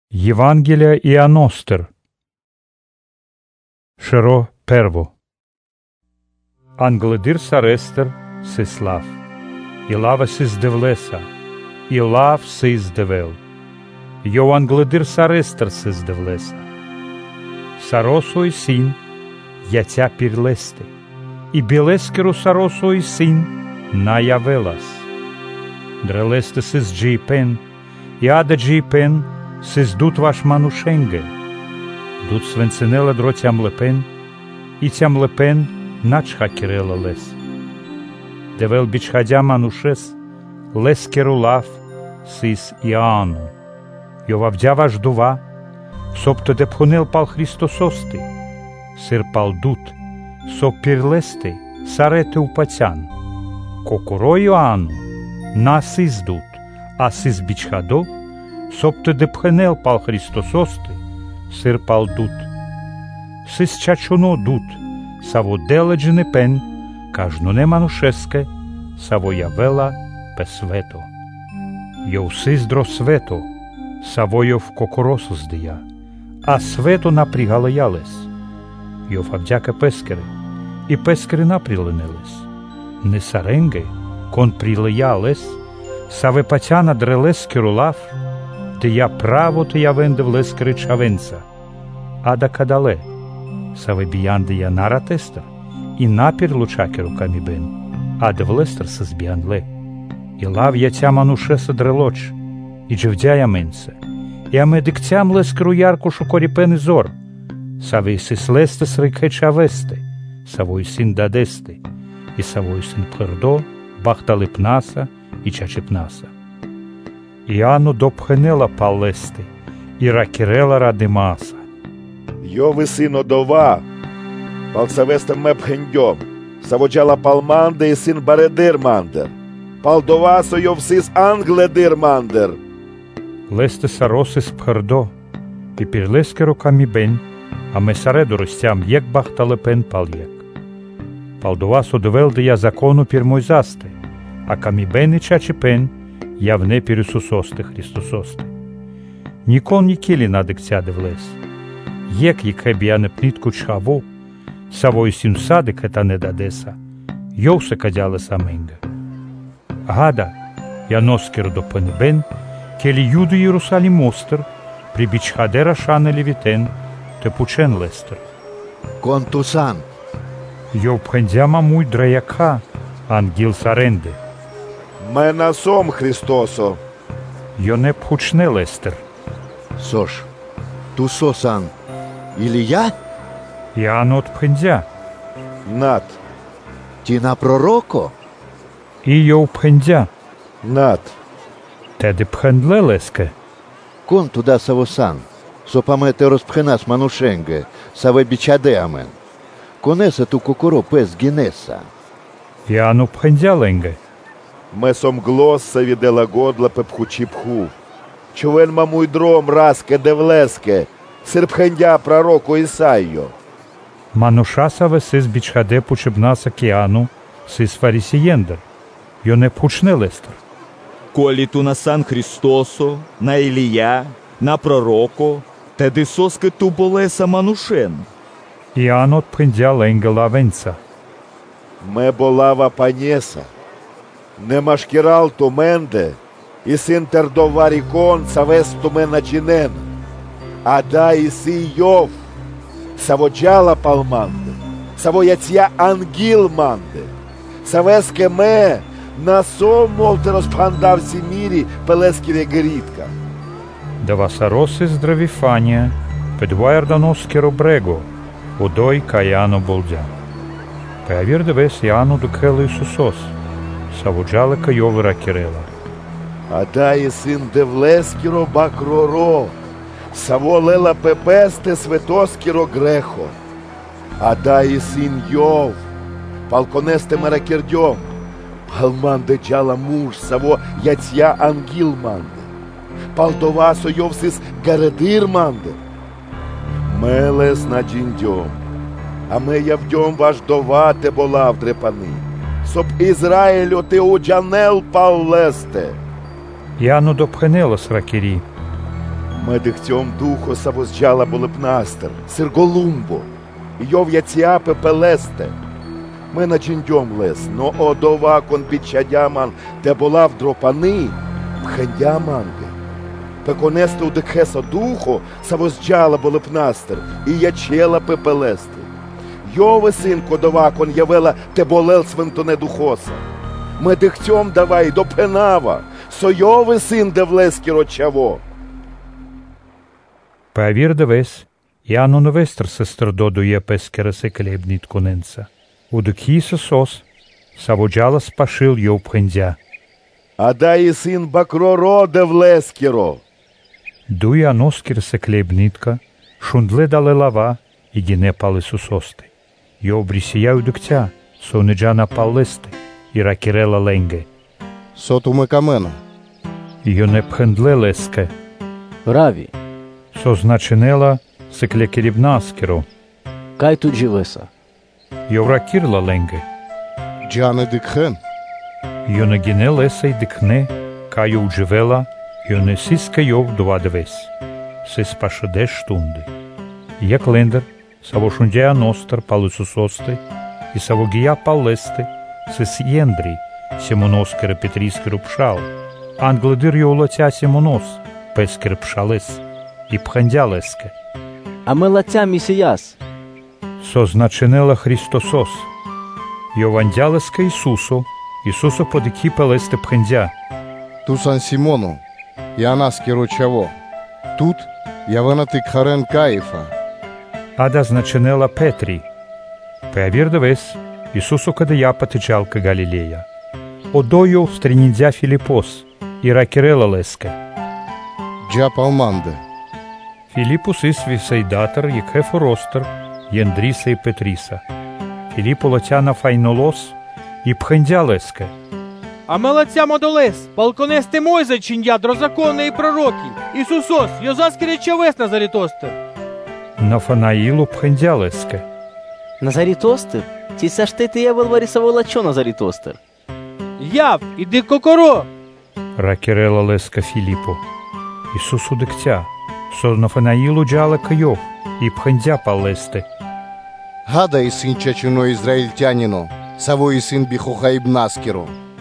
Євангелія Іоностер. Шеро перво. Англедир сарестер сислав. Ілава сиздевлеса. Ілав сиздевел. Йо англедир сарестер сиздевлеса. Саросой син яця пірлесте. І білескеру саросой син наявелас. Дрелесте сиз джейпен. І ада джейпен сиз дут ваш манушенге. Дут свенценела дро тямлепен. І тямлепен начха кирела лес. Девел бичхадя манушес лескеру лав сис Іоанну. Йовавдя ваш дува, сопто депхонел пал Христосости, сир пал дут, соп пірлести, сарети упацян. Кокуро Іоанну, на сис дут, а сис бичхадо, сопто депхонел пал Христосости, сир пал дут. Сис чачуно дут, саво деледжене пен, кажно не манушеске, саво явела песвето. Йов сис дро свето, савойов кокоросу здия, а свето напрягало ялес. Йов авдяка пескери, і пескери напріленелес. Не саренге, кон прилеялес, саве патяна дрелескеру лав, те я право те я вендев лескери чавенца. Ада кадале, саве біянде я наратестер, і напір лучакеру камібен, ада влестер сазбіянле. І лав яця манушеса дрелоч, і джевдяя менце, і аме диктям лескеру яркушу коріпени зор, саве сис лестес рикеча весте, савой син дадесте, і савой син пхердо, бахталипнаса і чачепнаса. Іану допхенела палесте, і ракірела радимаса. Йови сино дова, пал савестем мепхендьом, саводжала палманде і син баредир мандер, пал довасо йов сис англедир мандер. Лесте саросис пхердо, і пірлескеру камібен, а месареду ростям єк бахталепен пал єк. Пал довасо довелде я закону пірмойзасте, а камібен і чачепен явне пірюсусосте Христососте. Нікон нікілі надикця девлес. Єк їкеб я не пнітку чхаво, савой син садик ета не дадеса, йовсе кадяле саменге. Гада, я носкер до пенебен, келі юду Єрусалім остер, прибічхадера шане лівітен, те пучен лестер. Контусан. Йов пхендяма муй драяка, ангіл саренде. Мена сом Христосо. Йо не пхучне лестер. Сош, ту сосан. Или я? Іану от пхендя. Над, Ті на пророко? І йов пхендя. над. Теде пхендле леске. Кон туда савосан. Сопамете розпхенас манушенге, саве бичаде амен. Конеса ту кокоро пес гінеса. Іану пхендя ленге. Месом глосса відела годла пепхучі пху. Човен мамуй дром раске девлеске, сирпхендя пророку Ісайо. Манушасаве сис бичхаде пучебнаса кіану, сис фарисієндер. Йо не пучне лестер. Колі ту на сан Христосо, на Ілія, на пророко, теди соске ту болеса манушен. Іану от пхендя ленге лавенца. Ме болава панєса. Не машкірал ту менде, і син тердоварікон савесту ме начинен. Ада іси Йов, саводжала палманде, савояця ангіл манде, савеске ме, на сом молте розпхандав сі мірі пелесківе герітка. Дава саросис здравіфанія, педвайрданоскеро брего, удой каяно болдя. Пеавір девес Іану дукело Ісусос, саводжала кайови ракірела. Ада і син девлескіро бакроро, саволела пепесте светоскіро грехо. Ада і син Йов, палконесте меракердьом, палманде джала муж, саво яця ангіл манде, палдовасо Йов сис гаредир манде. Мелес на джіндьом, а ме явдьом ваш довате болав дрепани, соп Ізраїлю ти уджанел пал лесте. Іану допхенелос ракірі. Медихтем духо савозджала болепнастер, сирголумбо, йов яця пепелесте. Ми начиндьом лес, но одова кон бичадяман, де була вдропани, пхендяманге. Пеконесте удекхесо духо савозджала болепнастер, і ячела пепелесте. Йове син кодова кон явела те болел свинтоне духоса. Медихтем давай до пенава, сойове син девлески рочаво. Павірдевес, Яну новестр сестердодує пескересе клебнит коненца. Удекхиса сос, саводжала спашил йов пхендя. Адай син бакроро девлескіро. Дуя носкірсе клебнитка, шундле дале лава, і гіне пали сусости. Йов брісія удектя, сонеджана паллести, і ракірела ленге. Сотуме камена. Йо не пхендле леске. Раві, Созначинела секле керібнаскеро. кай тут живеса. Йов ракірла ленге. Джане дикхен. Йо не гіне леса й дикне, каю уджевела, йо не сиска йов довадевес. Се спашеде штунди. Як лендер, савошундя ностер пали сусости, і савогія паллести, се с'єндрі, сімоноскере петріскеру пшал, англедир йо лоця сімонос, пескер пшалес, і пхендя леске. А ми лаця місіяс. Созначинела Христосос. Йовандя леска Ісусо, Ісусо подики пелесте пхендя. Ту Сан Симону, Янаски рочаво. Тут явена тикхарен Каїфа. Ада значинела Петрі. Пеавірдевес, Ісусо кадея патичалка Галілея. Одою стрініндзя Філіпос, і ракірела леске. Джа Палманде. Філіпус із вісейдатор, як Ефоростер, Єндріса і Петріса. Філіпу лотяна файнолос, і пхендя леске. А ми лаця модолес, полконести Мойзе чиня, дрозакони і пророки. Ісусос, йозаски речовес на зарітостер. Нафанаїлу пхендя леске. На зарітостер? Ті са ж ти явел варісово лачо на зарітостер. Яв, іди кокоро. Ракірела леска Філіпу. Ісус удектя. Со Нафанаїлу джала кайов, і пхендя палесте. Гада і син чачино ізраїльтяніно, саво і син біхохаїбнаскіро.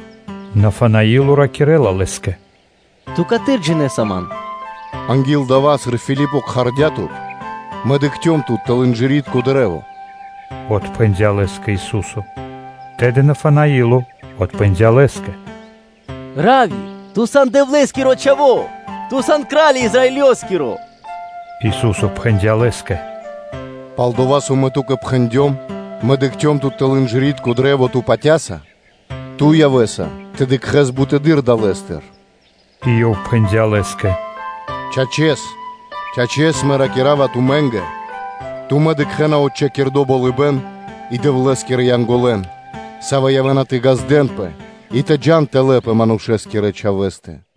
Нафанаїлу ракірела леске. Тукатир джине саман. Ангіл давас Філіпок хардятут. Медихтем тут талинджирітку дерево. От пендя леске Ісусу. Теде Нафанаїлу, от пендя леске. Раві, ту сан девлескіро чаво, ту сан кралі ізраїльоскіро. Ісусу пхендя леске. Палдовасу метуке пхендьом, медихтем тут талинджирітку дерево ту патяса. Ту явеса, те дикхес бутедир далестер. І йов пхендя леске. Чачес меракірава ту менге. Ту медикхена отче кірдобо либен, і девлескір янголен. Сава явена ти газденпе, і те джан телепе манушескіре чавесте.